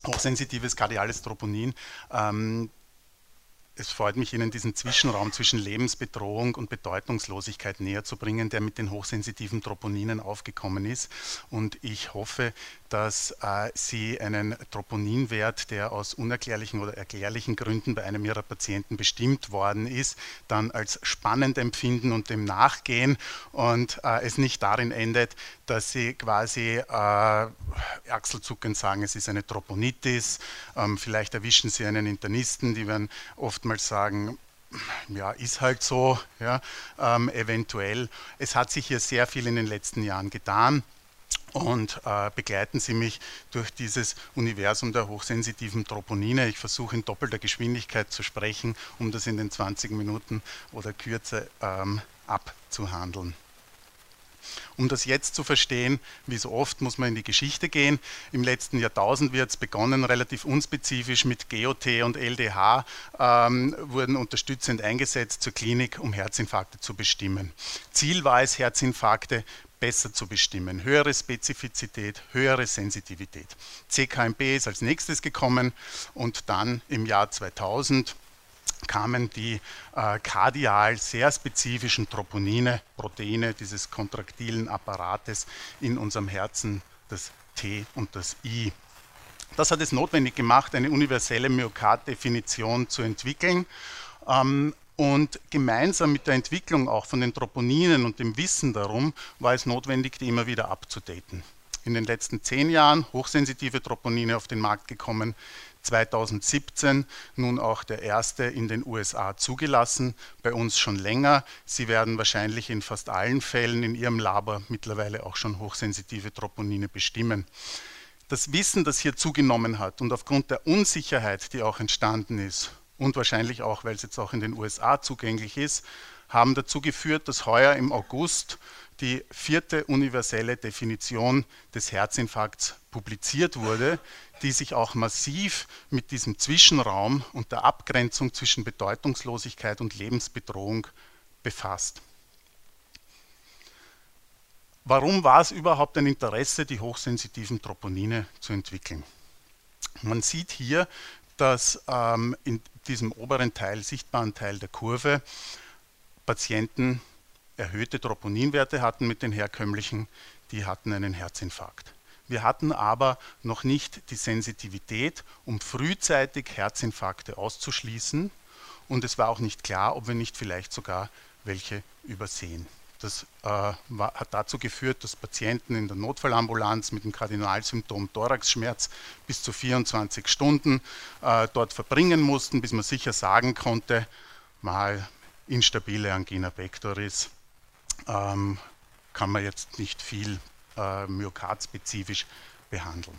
hochsensitives kardiales Troponin. Es freut mich, Ihnen diesen Zwischenraum zwischen Lebensbedrohung und Bedeutungslosigkeit näher zu bringen, der mit den hochsensitiven Troponinen aufgekommen ist. Und ich hoffe, dass Sie einen Troponinwert, der aus unerklärlichen oder erklärlichen Gründen bei einem Ihrer Patienten bestimmt worden ist, dann als spannend empfinden und dem nachgehen und es nicht darin endet, dass Sie quasi achselzuckend sagen, es ist eine Troponitis. Vielleicht erwischen Sie einen Internisten, die werden oftmals sagen, ja, ist halt so, ja, eventuell. Es hat sich hier sehr viel in den letzten Jahren getan. Und begleiten Sie mich durch dieses Universum der hochsensitiven Troponine. Ich versuche in doppelter Geschwindigkeit zu sprechen, um das in den 20 Minuten oder kürzer abzuhandeln. Um das jetzt zu verstehen, wie so oft, muss man in die Geschichte gehen. Im letzten Jahrtausend wird es begonnen, relativ unspezifisch mit GOT und LDH wurden unterstützend eingesetzt zur Klinik, um Herzinfarkte zu bestimmen. Ziel war es, Herzinfarkte besser zu bestimmen. Höhere Spezifizität, höhere Sensitivität. CKMB ist als nächstes gekommen und dann im Jahr 2000 kamen die kardial sehr spezifischen Troponine, Proteine dieses kontraktilen Apparates in unserem Herzen, das T und das I. Das hat es notwendig gemacht, eine universelle Myokarddefinition zu entwickeln. Und gemeinsam mit der Entwicklung auch von den Troponinen und dem Wissen darum war es notwendig, die immer wieder abzudaten. In den letzten 10 Jahren hochsensitive Troponine auf den Markt gekommen, 2017 nun auch der erste in den USA zugelassen, bei uns schon länger. Sie werden wahrscheinlich in fast allen Fällen in Ihrem Labor mittlerweile auch schon hochsensitive Troponine bestimmen. Das Wissen, das hier zugenommen hat und aufgrund der Unsicherheit, die auch entstanden ist und wahrscheinlich auch, weil es jetzt auch in den USA zugänglich ist, haben dazu geführt, dass heuer im August die 4. universelle Definition des Herzinfarkts publiziert wurde, die sich auch massiv mit diesem Zwischenraum und der Abgrenzung zwischen Bedeutungslosigkeit und Lebensbedrohung befasst. Warum war es überhaupt ein Interesse, die hochsensitiven Troponine zu entwickeln? Man sieht hier, dass in diesem oberen Teil, sichtbaren Teil der Kurve, Patienten erhöhte Troponinwerte hatten mit den herkömmlichen, die hatten einen Herzinfarkt. Wir hatten aber noch nicht die Sensitivität, um frühzeitig Herzinfarkte auszuschließen, und es war auch nicht klar, ob wir nicht vielleicht sogar welche übersehen. Das hat dazu geführt, dass Patienten in der Notfallambulanz mit dem Kardinalsymptom Thoraxschmerz bis zu 24 Stunden dort verbringen mussten, bis man sicher sagen konnte, mal instabile Angina pectoris, kann man jetzt nicht viel myokardspezifisch behandeln.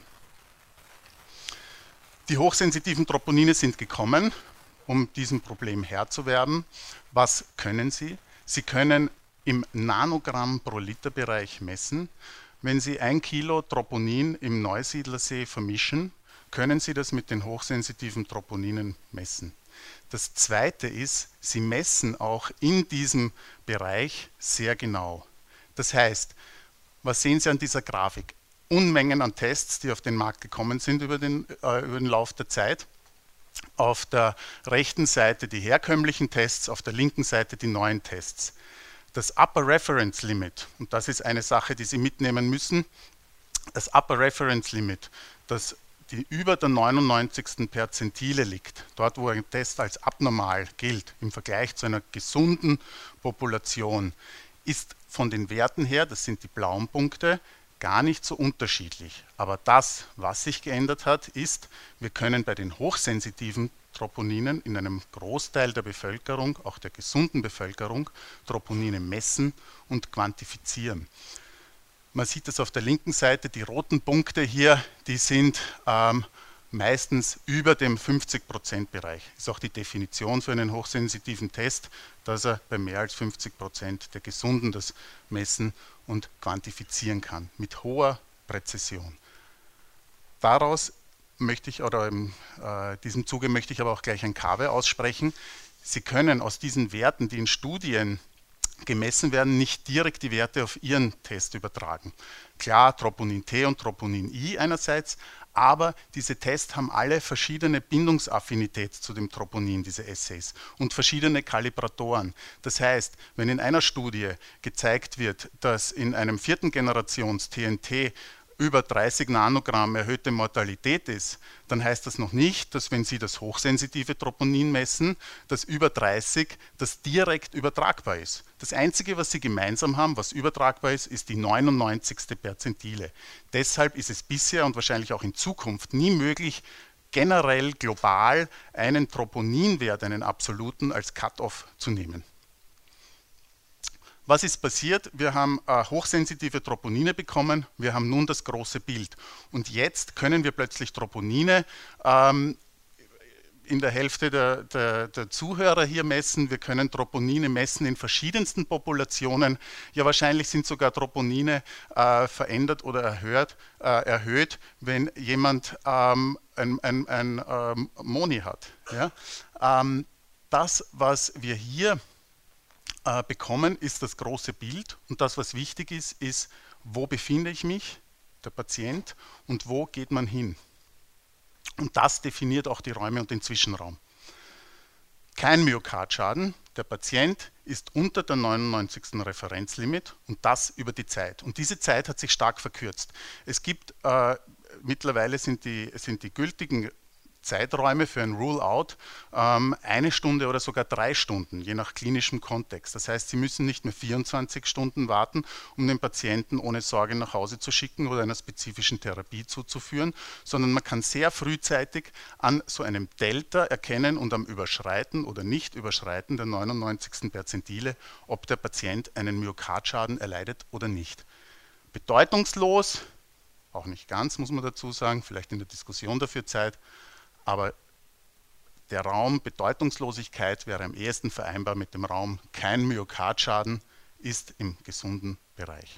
Die hochsensitiven Troponine sind gekommen, um diesem Problem Herr zu werden. Was können sie? Sie können im Nanogramm pro Liter Bereich messen. Wenn Sie 1 Kilo Troponin im Neusiedlersee vermischen, können Sie das mit den hochsensitiven Troponinen messen. Das zweite ist, Sie messen auch in diesem Bereich sehr genau. Das heißt, was sehen Sie an dieser Grafik? Unmengen an Tests, die auf den Markt gekommen sind über den Lauf der Zeit. Auf der rechten Seite die herkömmlichen Tests, auf der linken Seite die neuen Tests. Das Upper Reference Limit, und das ist eine Sache, die Sie mitnehmen müssen, das Upper Reference Limit, das die über der 99. Perzentile liegt, dort wo ein Test als abnormal gilt, im Vergleich zu einer gesunden Population, ist von den Werten her, das sind die blauen Punkte, gar nicht so unterschiedlich. Aber das, was sich geändert hat, ist, wir können bei den hochsensitiven Troponinen in einem Großteil der Bevölkerung, auch der gesunden Bevölkerung, Troponine messen und quantifizieren. Man sieht das auf der linken Seite, die roten Punkte hier, die sind meistens über dem 50% Bereich. Das ist auch die Definition für einen hochsensitiven Test, dass er bei mehr als 50% der Gesunden das messen und quantifizieren kann, mit hoher Präzision. Daraus möchte ich, oder in diesem Zuge möchte ich aber auch gleich ein Caveat aussprechen. Sie können aus diesen Werten, die in Studien gemessen werden, nicht direkt die Werte auf Ihren Test übertragen. Klar, Troponin T und Troponin I einerseits, Aber diese Tests haben alle verschiedene Bindungsaffinität zu dem Troponin, diese Assays, und verschiedene Kalibratoren. Das heißt, wenn in einer Studie gezeigt wird, dass in einem 4. Generations TNT über 30 Nanogramm erhöhte Mortalität ist, dann heißt das noch nicht, dass wenn Sie das hochsensitive Troponin messen, das über 30 das direkt übertragbar ist. Das Einzige, was sie gemeinsam haben, was übertragbar ist, ist die 99. Perzentile. Deshalb ist es bisher und wahrscheinlich auch in Zukunft nie möglich, generell global einen Troponinwert, einen absoluten, als Cut-off zu nehmen. Was ist passiert? Wir haben hochsensitive Troponine bekommen, wir haben nun das große Bild. Und jetzt können wir plötzlich Troponine in der Hälfte der Zuhörer hier messen. Wir können Troponine messen in verschiedensten Populationen. Ja, wahrscheinlich sind sogar Troponine verändert oder erhöht, wenn jemand ein Moni hat. Ja? Das, was wir hier bekommen, ist das große Bild, und das, was wichtig ist, ist, wo befinde ich mich, der Patient, und wo geht man hin. Und das definiert auch die Räume und den Zwischenraum. Kein Myokardschaden, der Patient ist unter der 99. Referenzlimit, und das über die Zeit. Und diese Zeit hat sich stark verkürzt. Es gibt, mittlerweile sind die gültigen Zeiträume für ein Rule-out 1 Stunde oder sogar 3 Stunden, je nach klinischem Kontext. Das heißt, Sie müssen nicht mehr 24 Stunden warten, um den Patienten ohne Sorge nach Hause zu schicken oder einer spezifischen Therapie zuzuführen, sondern man kann sehr frühzeitig an so einem Delta erkennen und am Überschreiten oder Nicht-Überschreiten der 99. Perzentile, ob der Patient einen Myokardschaden erleidet oder nicht. Bedeutungslos, auch nicht ganz, muss man dazu sagen, vielleicht in der Diskussion dafür Zeit, aber der Raum Bedeutungslosigkeit wäre am ehesten vereinbar mit dem Raum kein Myokardschaden, ist im gesunden Bereich.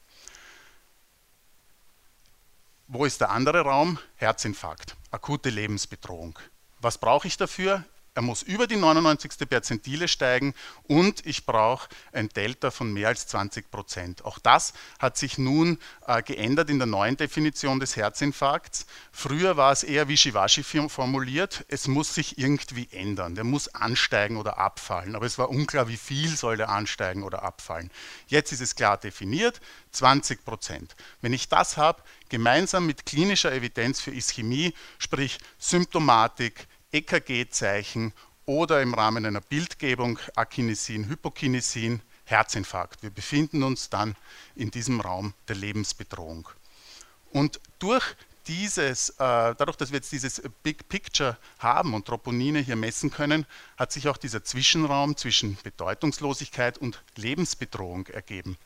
Wo ist der andere Raum? Herzinfarkt, akute Lebensbedrohung. Was brauche ich dafür? Er muss über die 99. Perzentile steigen und ich brauche ein Delta von mehr als 20%. Auch das hat sich nun geändert in der neuen Definition des Herzinfarkts. Früher war es eher wischiwaschi formuliert, es muss sich irgendwie ändern. Der muss ansteigen oder abfallen, aber es war unklar, wie viel soll der ansteigen oder abfallen. Jetzt ist es klar definiert, 20%. Wenn ich das habe, gemeinsam mit klinischer Evidenz für Ischämie, sprich Symptomatik, EKG-Zeichen oder im Rahmen einer Bildgebung Akinesin, Hypokinesin, Herzinfarkt. Wir befinden uns dann in diesem Raum der Lebensbedrohung. Und dadurch, dass wir jetzt dieses Big Picture haben und Troponine hier messen können, hat sich auch dieser Zwischenraum zwischen Bedeutungslosigkeit und Lebensbedrohung ergeben.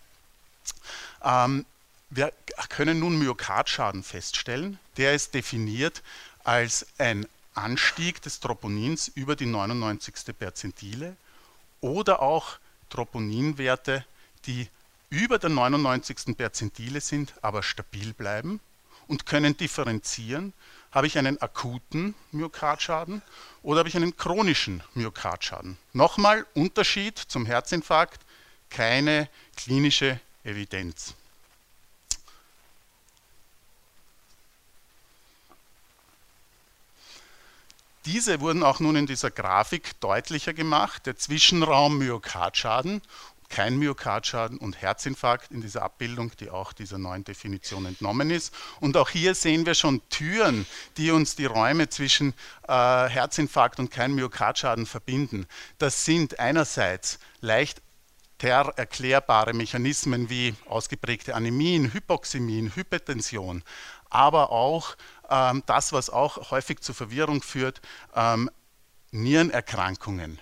Wir können nun Myokardschaden feststellen. Der ist definiert als ein Anstieg des Troponins über die 99. Perzentile oder auch Troponinwerte, die über der 99. Perzentile sind, aber stabil bleiben und können differenzieren. Habe ich einen akuten Myokardschaden oder habe ich einen chronischen Myokardschaden? Nochmal Unterschied zum Herzinfarkt, keine klinische Evidenz. Diese wurden auch nun in dieser Grafik deutlicher gemacht. Der Zwischenraum Myokardschaden, kein Myokardschaden und Herzinfarkt in dieser Abbildung, die auch dieser neuen Definition entnommen ist. Und auch hier sehen wir schon Türen, die uns die Räume zwischen Herzinfarkt und kein Myokardschaden verbinden. Das sind einerseits leicht erklärbare Mechanismen wie ausgeprägte Anämien, Hypoxämien, Hypertension, aber auch das, was auch häufig zu Verwirrung führt, Nierenerkrankungen.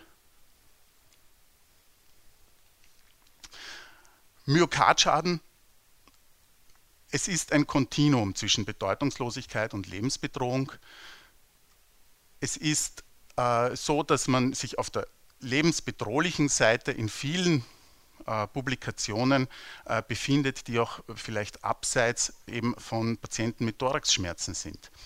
Myokardschaden, es ist ein Kontinuum zwischen Bedeutungslosigkeit und Lebensbedrohung. Es ist so, dass man sich auf der lebensbedrohlichen Seite in vielen Publikationen befindet, die auch vielleicht abseits eben von Patienten mit Thoraxschmerzen sind.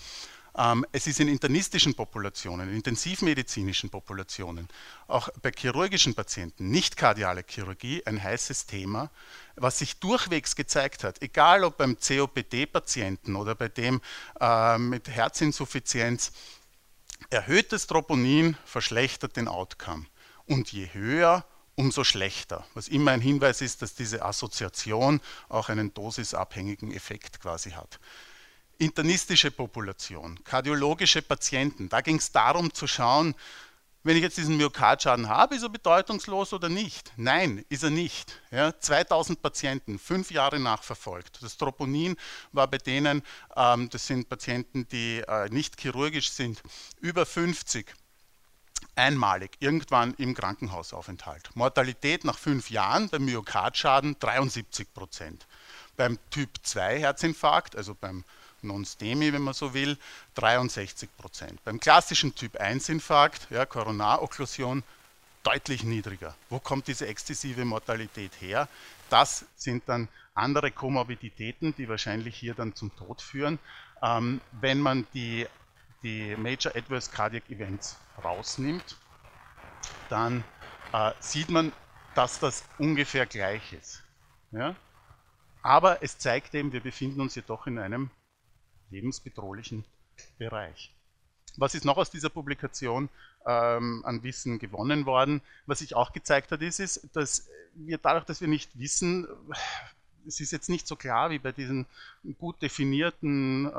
Es ist in internistischen Populationen, in intensivmedizinischen Populationen, auch bei chirurgischen Patienten, nicht kardiale Chirurgie, ein heißes Thema, was sich durchwegs gezeigt hat, egal ob beim COPD-Patienten oder bei dem mit Herzinsuffizienz, erhöhtes Troponin verschlechtert den Outcome. Und je höher, umso schlechter. Was immer ein Hinweis ist, dass diese Assoziation auch einen dosisabhängigen Effekt quasi hat. Internistische Population, kardiologische Patienten, da ging es darum zu schauen, wenn ich jetzt diesen Myokardschaden habe, ist er bedeutungslos oder nicht? Nein, ist er nicht. Ja, 2000 Patienten, 5 Jahre nachverfolgt. Das Troponin war bei denen, das sind Patienten, die nicht chirurgisch sind, über 50, einmalig, irgendwann im Krankenhausaufenthalt. Mortalität nach 5 Jahren beim Myokardschaden 73%. Beim Typ 2 Herzinfarkt, also beim Non-STEMI, wenn man so will, 63%. Beim klassischen Typ 1 Infarkt, ja, Koronarokklusion, deutlich niedriger. Wo kommt diese exzessive Mortalität her? Das sind dann andere Komorbiditäten, die wahrscheinlich hier dann zum Tod führen. Wenn man die Major Adverse Cardiac Events rausnimmt, dann sieht man, dass das ungefähr gleich ist. Ja? Aber es zeigt eben, wir befinden uns jedoch in einem lebensbedrohlichen Bereich. Was ist noch aus dieser Publikation an Wissen gewonnen worden? Was sich auch gezeigt hat, ist, dass wir dadurch, dass wir nicht wissen, es ist jetzt nicht so klar wie bei diesen gut definierten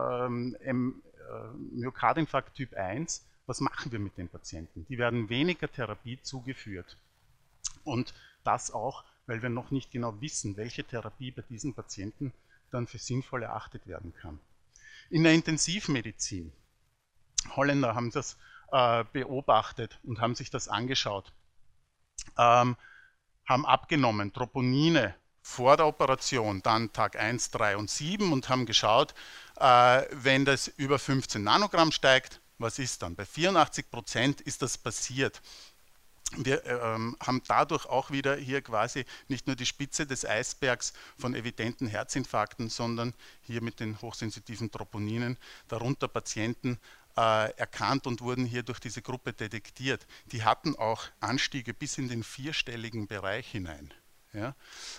Myokardinfarkt Typ 1, was machen wir mit den Patienten? Die werden weniger Therapie zugeführt. Und das auch, weil wir noch nicht genau wissen, welche Therapie bei diesen Patienten dann für sinnvoll erachtet werden kann. In der Intensivmedizin, Holländer haben das beobachtet und haben sich das angeschaut, haben abgenommen, Troponine vor der Operation, dann Tag 1, 3 und 7 und haben geschaut, wenn das über 15 Nanogramm steigt, was ist dann? Bei 84% ist das passiert. Wir haben dadurch auch wieder hier quasi nicht nur die Spitze des Eisbergs von evidenten Herzinfarkten, sondern hier mit den hochsensitiven Troponinen darunter Patienten erkannt und wurden hier durch diese Gruppe detektiert. Die hatten auch Anstiege bis in den 4-stelligen Bereich hinein. Ja.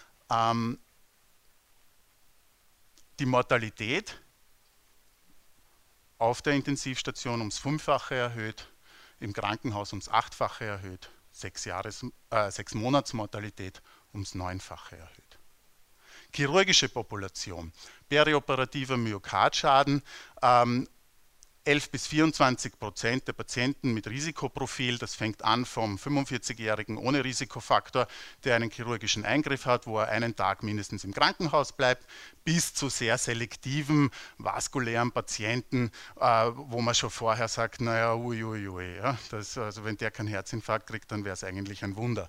Die Mortalität auf der Intensivstation ums 5-fache erhöht, im Krankenhaus ums 8-fache erhöht, 6 Monatsmortalität ums 9-fache erhöht. Chirurgische Population, perioperativer Myokardschaden, 11 bis 24% der Patienten mit Risikoprofil, das fängt an vom 45-Jährigen ohne Risikofaktor, der einen chirurgischen Eingriff hat, wo er einen Tag mindestens im Krankenhaus bleibt, bis zu sehr selektiven vaskulären Patienten, wo man schon vorher sagt, naja, uiuiui, ja, also wenn der keinen Herzinfarkt kriegt, dann wäre es eigentlich ein Wunder.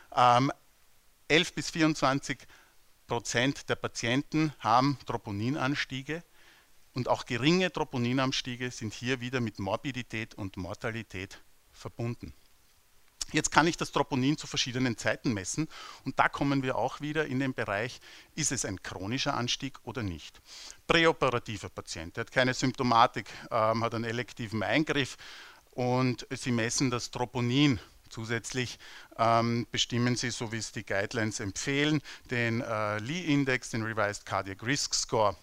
11 bis 24% der Patienten haben Troponinanstiege. Und auch geringe Troponinanstiege sind hier wieder mit Morbidität und Mortalität verbunden. Jetzt kann ich das Troponin zu verschiedenen Zeiten messen und da kommen wir auch wieder in den Bereich, ist es ein chronischer Anstieg oder nicht. Präoperativer Patient, der hat keine Symptomatik, hat einen elektiven Eingriff und Sie messen das Troponin. Zusätzlich bestimmen Sie, so wie es die Guidelines empfehlen, den Lee-Index, den Revised Cardiac Risk Score.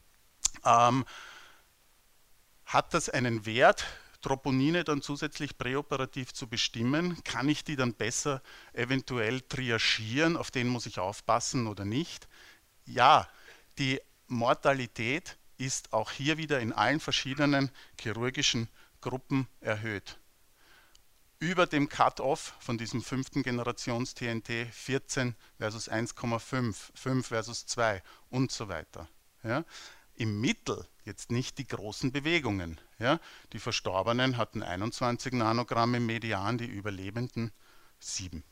Hat das einen Wert, Troponine dann zusätzlich präoperativ zu bestimmen? Kann ich die dann besser eventuell triagieren? Auf den muss ich aufpassen oder nicht? Ja, die Mortalität ist auch hier wieder in allen verschiedenen chirurgischen Gruppen erhöht. Über dem Cut-off von diesem 5. Generations TNT 14 versus 1,5, 5 versus 2 und so weiter. Ja? Im Mittel jetzt nicht die großen Bewegungen. Ja? Die Verstorbenen hatten 21 Nanogramm im Median, die Überlebenden 7.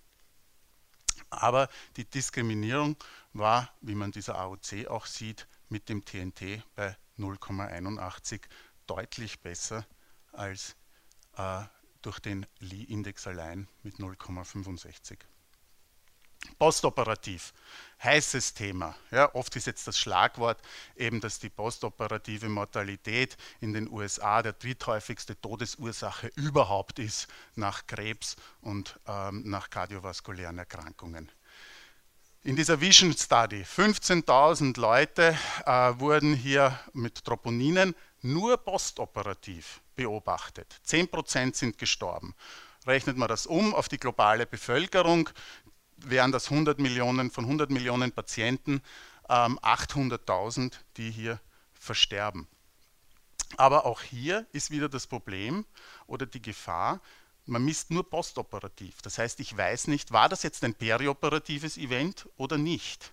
Aber die Diskriminierung war, wie man dieser AOC auch sieht, mit dem TNT bei 0,81 deutlich besser als durch den Lee-Index allein mit 0,65. Postoperativ, heißes Thema. Ja, oft ist jetzt das Schlagwort eben, dass die postoperative Mortalität in den USA der dritthäufigste Todesursache überhaupt ist nach Krebs und nach kardiovaskulären Erkrankungen. In dieser Vision Study, 15.000 Leute wurden hier mit Troponinen nur postoperativ beobachtet. 10% sind gestorben. Rechnet man das um auf die globale Bevölkerung, wären das 100 Millionen, von 100 Millionen Patienten 800.000, die hier versterben. Aber auch hier ist wieder das Problem oder die Gefahr, man misst nur postoperativ. Das heißt, ich weiß nicht, war das jetzt ein perioperatives Event oder nicht.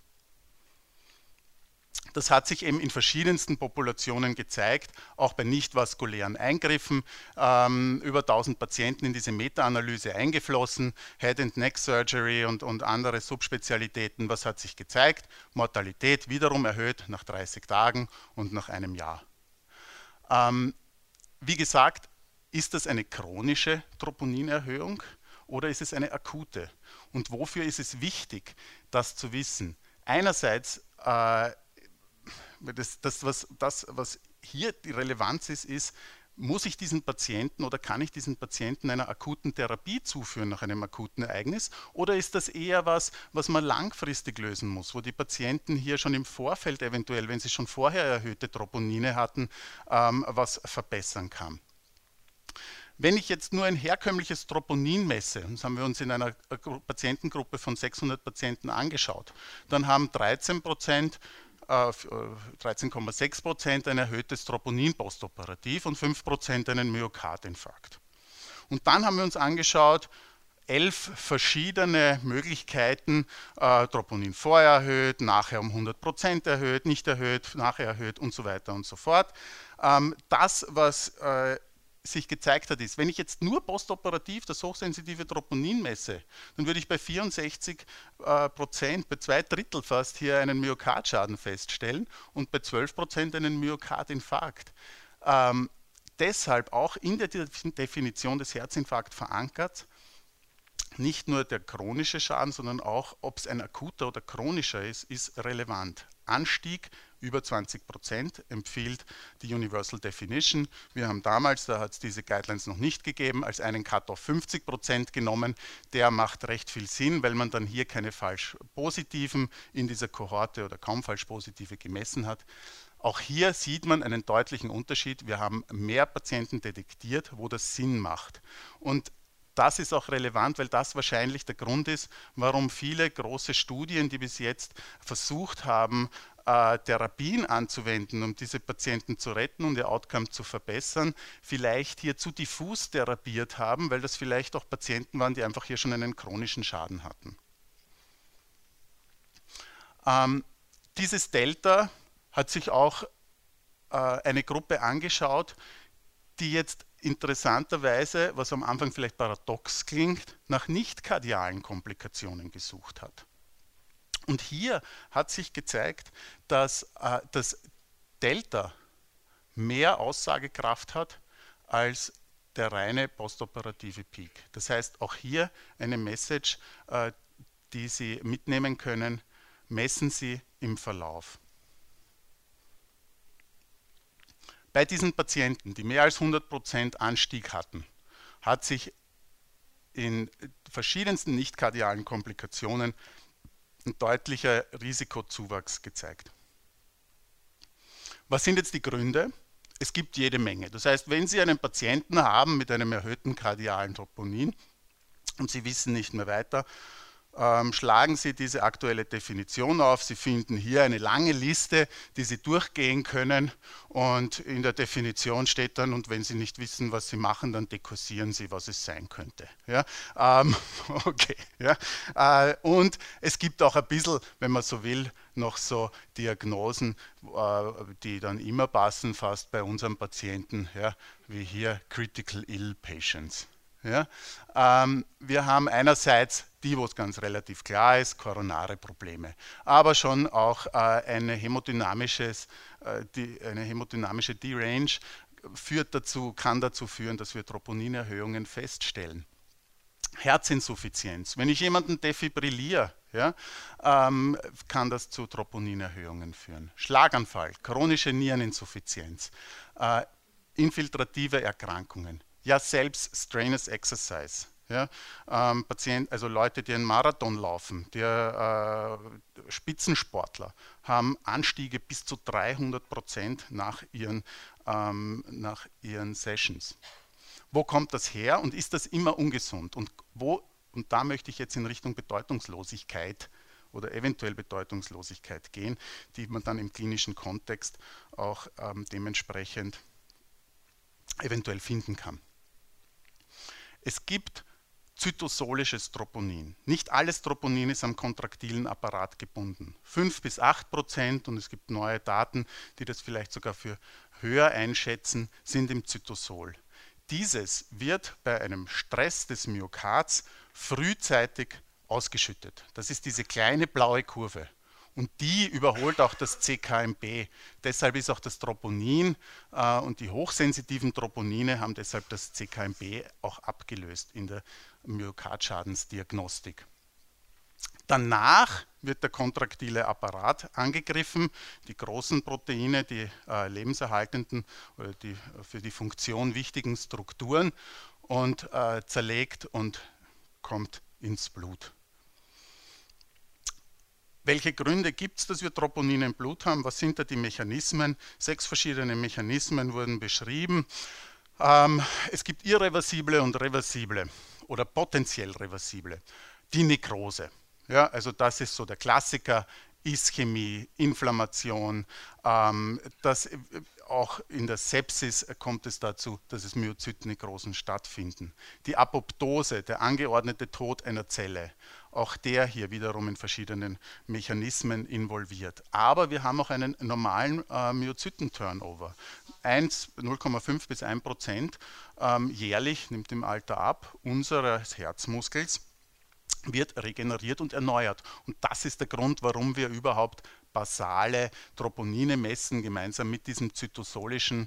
Das hat sich eben in verschiedensten Populationen gezeigt, auch bei nicht vaskulären Eingriffen. Über 1000 Patienten in diese Meta-Analyse eingeflossen, Head and Neck Surgery und andere Subspezialitäten. Was hat sich gezeigt? Mortalität wiederum erhöht nach 30 Tagen und nach einem Jahr. Wie gesagt, ist das eine chronische Troponinerhöhung oder ist es eine akute? Und wofür ist es wichtig, das zu wissen? Einerseits was hier die Relevanz ist, muss ich diesen Patienten oder kann ich diesen Patienten einer akuten Therapie zuführen nach einem akuten Ereignis oder ist das eher was man langfristig lösen muss, wo die Patienten hier schon im Vorfeld eventuell, wenn sie schon vorher erhöhte Troponine hatten, was verbessern kann. Wenn ich jetzt nur ein herkömmliches Troponin messe, das haben wir uns in einer Patientengruppe von 600 Patienten angeschaut, dann haben 13,6% ein erhöhtes Troponin postoperativ und 5% einen Myokardinfarkt. Und dann haben wir uns angeschaut, 11 verschiedene Möglichkeiten, Troponin vorher erhöht, nachher um 100% erhöht, nicht erhöht, nachher erhöht und so weiter und so fort. Das, was sich gezeigt hat, ist, wenn ich jetzt nur postoperativ das hochsensitive Troponin messe, dann würde ich bei 64%, bei 2/3 fast hier einen Myokardschaden feststellen und bei 12% einen Myokardinfarkt. Deshalb auch in der Definition des Herzinfarkts verankert, nicht nur der chronische Schaden, sondern auch, ob es ein akuter oder chronischer ist relevant. Anstieg über 20% empfiehlt die Universal Definition. Wir haben damals, da hat es diese Guidelines noch nicht gegeben, als einen Cut-off 50% genommen. Der macht recht viel Sinn, weil man dann hier keine falsch positiven in dieser Kohorte oder kaum falsch positive gemessen hat. Auch hier sieht man einen deutlichen Unterschied. Wir haben mehr Patienten detektiert, wo das Sinn macht. Und das ist auch relevant, weil das wahrscheinlich der Grund ist, warum viele große Studien, die bis jetzt versucht haben, Therapien anzuwenden, um diese Patienten zu retten und ihr Outcome zu verbessern, vielleicht hier zu diffus therapiert haben, weil das vielleicht auch Patienten waren, die einfach hier schon einen chronischen Schaden hatten. Dieses Delta hat sich auch eine Gruppe angeschaut, die jetzt interessanterweise, was am Anfang vielleicht paradox klingt, nach nicht-kardialen Komplikationen gesucht hat. Und hier hat sich gezeigt, dass das Delta mehr Aussagekraft hat als der reine postoperative Peak. Das heißt, auch hier eine Message, die Sie mitnehmen können, messen Sie im Verlauf. Bei diesen Patienten, die mehr als 100% Anstieg hatten, hat sich in verschiedensten nicht-kardialen Komplikationen ein deutlicher Risikozuwachs gezeigt. Was sind jetzt die Gründe? Es gibt jede Menge. Das heißt, wenn Sie einen Patienten haben mit einem erhöhten kardialen Troponin und Sie wissen nicht mehr weiter, schlagen Sie diese aktuelle Definition auf. Sie finden hier eine lange Liste, die Sie durchgehen können und in der Definition steht dann, und wenn Sie nicht wissen, was Sie machen, dann dekursieren Sie, was es sein könnte. Ja? Okay. Ja? Und es gibt auch ein bisschen, wenn man so will, noch so Diagnosen, die dann immer passen, fast bei unseren Patienten, ja? Wie hier Critical Ill Patients. Ja? Wir haben einerseits die, wo es ganz relativ klar ist, koronare Probleme, aber schon auch eine hämodynamische Derange kann dazu führen, dass wir Troponinerhöhungen feststellen. Herzinsuffizienz. Wenn ich jemanden defibrilliere, ja, kann das zu Troponinerhöhungen führen. Schlaganfall, chronische Niereninsuffizienz, infiltrative Erkrankungen, ja selbst Strenuous Exercise. Ja, also Leute, die einen Marathon laufen, Spitzensportler, haben Anstiege bis zu 300% nach ihren Sessions. Wo kommt das her und ist das immer ungesund? Und da möchte ich jetzt in Richtung Bedeutungslosigkeit oder eventuell Bedeutungslosigkeit gehen, die man dann im klinischen Kontext auch dementsprechend eventuell finden kann. Es gibt zytosolisches Troponin. Nicht alles Troponin ist am kontraktilen Apparat gebunden. 5-8%, und es gibt neue Daten, die das vielleicht sogar für höher einschätzen, sind im Zytosol. Dieses wird bei einem Stress des Myokards frühzeitig ausgeschüttet. Das ist diese kleine blaue Kurve. Und die überholt auch das CKMB. Deshalb ist auch das Troponin und die hochsensitiven Troponine haben deshalb das CKMB auch abgelöst in der Myokardschadensdiagnostik. Danach wird der kontraktile Apparat angegriffen, die großen Proteine, die lebenserhaltenden oder die für die Funktion wichtigen Strukturen und zerlegt und kommt ins Blut. Welche Gründe gibt es, dass wir Troponine im Blut haben? Was sind da die Mechanismen? 6 verschiedene Mechanismen wurden beschrieben. Es gibt irreversible und reversible oder potenziell reversible. Die Nekrose. Ja, also das ist so der Klassiker, Ischämie, Inflammation, auch in der Sepsis kommt es dazu, dass es Myozytnekrosen stattfinden. Die Apoptose, der angeordnete Tod einer Zelle, auch der hier wiederum in verschiedenen Mechanismen involviert. Aber wir haben auch einen normalen Myozyten-Turnover. 0,5 bis 1% jährlich nimmt im Alter ab unseres Herzmuskels wird regeneriert und erneuert. Und das ist der Grund, warum wir überhaupt basale Troponine messen, gemeinsam mit diesem zytosolischen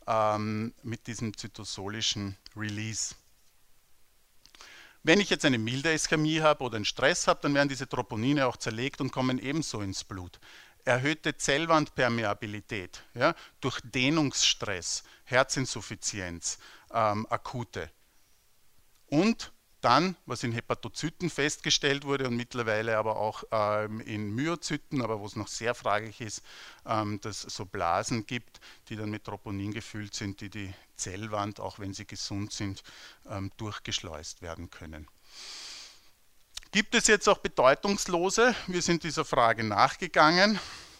Release. Wenn ich jetzt eine milde Ischämie habe oder einen Stress habe, dann werden diese Troponine auch zerlegt und kommen ebenso ins Blut. Erhöhte Zellwandpermeabilität, ja, durch Dehnungsstress, Herzinsuffizienz, akute. Und dann, was in Hepatozyten festgestellt wurde und mittlerweile aber auch in Myozyten, aber wo es noch sehr fraglich ist, dass es so Blasen gibt, die dann mit Troponin gefüllt sind, die die Zellwand, auch wenn sie gesund sind, durchgeschleust werden können. Gibt es jetzt auch bedeutungslose? Wir sind dieser Frage nachgegangen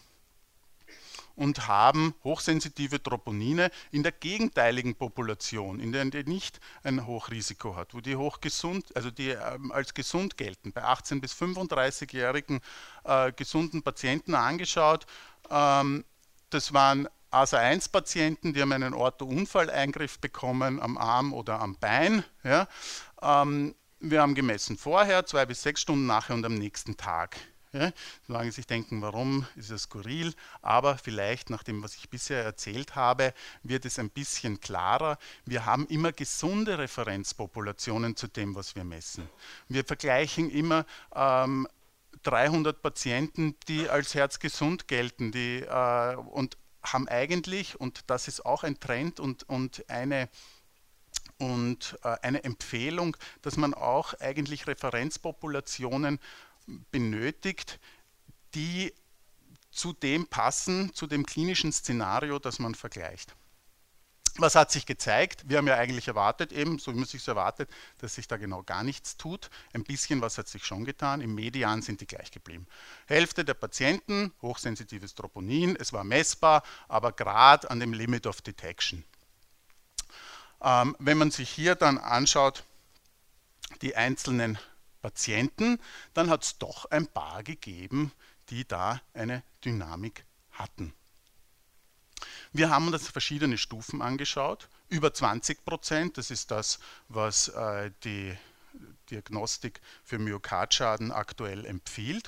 und haben hochsensitive Troponine in der gegenteiligen Population, in der die nicht ein Hochrisiko hat, wo die hochgesund, also die als gesund gelten, bei 18- bis 35-jährigen gesunden Patienten angeschaut. Das waren ASA1-Patienten, die haben einen Orthounfalleingriff bekommen am Arm oder am Bein. Ja. Wir haben gemessen vorher, 2 bis 6 Stunden nachher und am nächsten Tag. Ja, solange Sie sich denken, warum ist es skurril, aber vielleicht nach dem, was ich bisher erzählt habe, wird es ein bisschen klarer. Wir haben immer gesunde Referenzpopulationen zu dem, was wir messen. Wir vergleichen immer 300 Patienten, die als herzgesund gelten, und haben eigentlich, und das ist auch ein Trend und eine Empfehlung, dass man auch eigentlich Referenzpopulationen benötigt, die zu dem passen, zu dem klinischen Szenario, das man vergleicht. Was hat sich gezeigt? Wir haben ja eigentlich erwartet, eben, so wie man sich erwartet, dass sich da genau gar nichts tut. Ein bisschen was hat sich schon getan. Im Median sind die gleich geblieben. Hälfte der Patienten, hochsensitives Troponin, es war messbar, aber gerade an dem Limit of Detection. Wenn man sich hier dann anschaut, die einzelnen Patienten, dann hat es doch ein paar gegeben, die da eine Dynamik hatten. Wir haben uns verschiedene Stufen angeschaut, über 20%, das ist das, was die Diagnostik für Myokardschaden aktuell empfiehlt.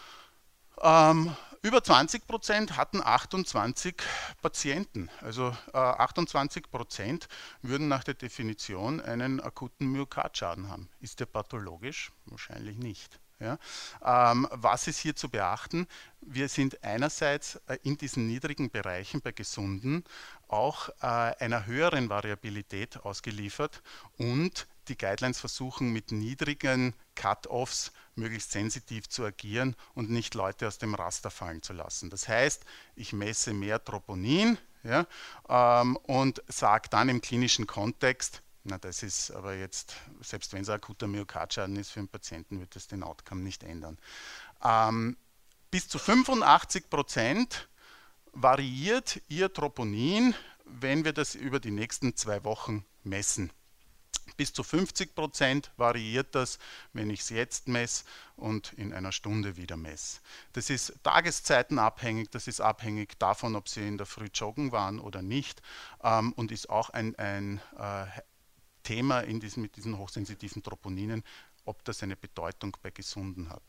Über 20% hatten 28 Patienten, also 28% würden nach der Definition einen akuten Myokardschaden haben. Ist der pathologisch? Wahrscheinlich nicht. Ja? Was ist hier zu beachten? Wir sind einerseits in diesen niedrigen Bereichen bei Gesunden auch einer höheren Variabilität ausgeliefert und die Guidelines versuchen mit niedrigen Cut-offs möglichst sensitiv zu agieren und nicht Leute aus dem Raster fallen zu lassen. Das heißt, ich messe mehr Troponin, ja, und sage dann im klinischen Kontext, na, das ist aber jetzt, selbst wenn es ein akuter Myokardschaden ist für einen Patienten, wird das den Outcome nicht ändern. Bis zu 85% variiert Ihr Troponin, wenn wir das über die nächsten 2 Wochen messen. Bis zu 50% variiert das, wenn ich es jetzt messe und in einer Stunde wieder messe. Das ist tageszeitenabhängig, das ist abhängig davon, ob Sie in der Früh joggen waren oder nicht, und ist auch ein Thema mit diesen hochsensitiven Troponinen, ob das eine Bedeutung bei Gesunden hat.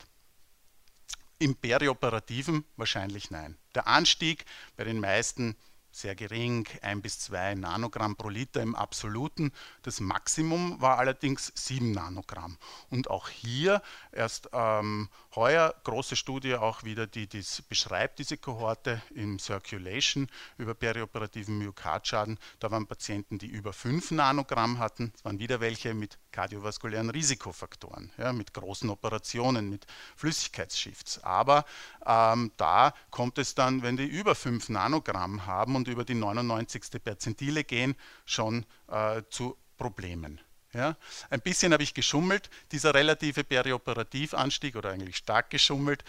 Im Perioperativen wahrscheinlich nein. Der Anstieg bei den meisten sehr gering, 1 bis 2 Nanogramm pro Liter im Absoluten. Das Maximum war allerdings 7 Nanogramm. Und auch hier erst heuer große Studie auch wieder, die das beschreibt, diese Kohorte im Circulation über perioperativen Myokardschaden. Da waren Patienten, die über 5 Nanogramm hatten. Es waren wieder welche mit kardiovaskulären Risikofaktoren, ja, mit großen Operationen, mit Flüssigkeitsshifts. Aber da kommt es dann, wenn die über 5 Nanogramm haben und über die 99. Perzentile gehen, schon zu Problemen. Ja, ein bisschen habe ich geschummelt, dieser relative Perioperativanstieg oder eigentlich stark geschummelt.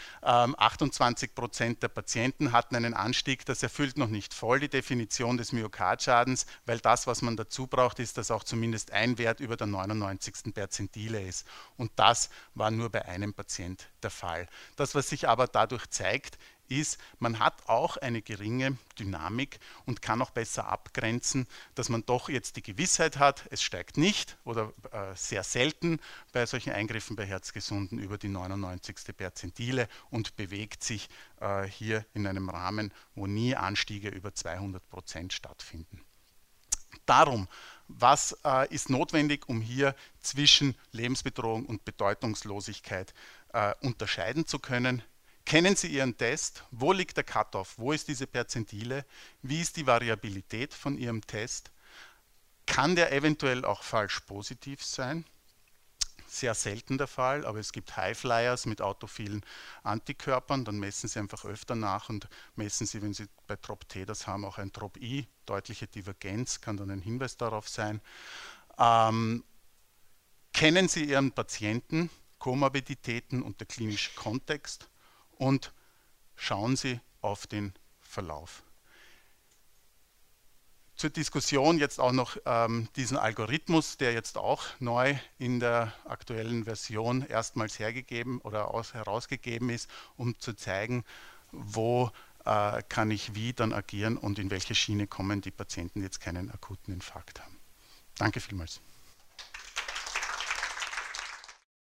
28% der Patienten hatten einen Anstieg, das erfüllt noch nicht voll die Definition des Myokardschadens, weil das, was man dazu braucht, ist, dass auch zumindest ein Wert über der 99. Perzentile ist. Und das war nur bei einem Patient der Fall. Das, was sich aber dadurch zeigt, ist, man hat auch eine geringe Dynamik und kann auch besser abgrenzen, dass man doch jetzt die Gewissheit hat, es steigt nicht oder sehr selten bei solchen Eingriffen bei Herzgesunden über die 99. Perzentile und bewegt sich hier in einem Rahmen, wo nie Anstiege über 200% stattfinden. Darum, was ist notwendig, um hier zwischen Lebensbedrohung und Bedeutungslosigkeit unterscheiden zu können? Kennen Sie Ihren Test? Wo liegt der Cut-off? Wo ist diese Perzentile? Wie ist die Variabilität von Ihrem Test? Kann der eventuell auch falsch positiv sein? Sehr selten der Fall, aber es gibt Highflyers mit autophilen Antikörpern, dann messen Sie einfach öfter nach und messen Sie, wenn Sie bei Trop-T das haben, auch ein Trop-I, deutliche Divergenz, kann dann ein Hinweis darauf sein. Kennen Sie Ihren Patienten, Komorbiditäten und der klinische Kontext? Und schauen Sie auf den Verlauf. Zur Diskussion jetzt auch noch diesen Algorithmus, der jetzt auch neu in der aktuellen Version erstmals hergegeben oder herausgegeben ist, um zu zeigen, wo kann ich wie dann agieren und in welche Schiene kommen die Patienten, die jetzt keinen akuten Infarkt haben. Danke vielmals.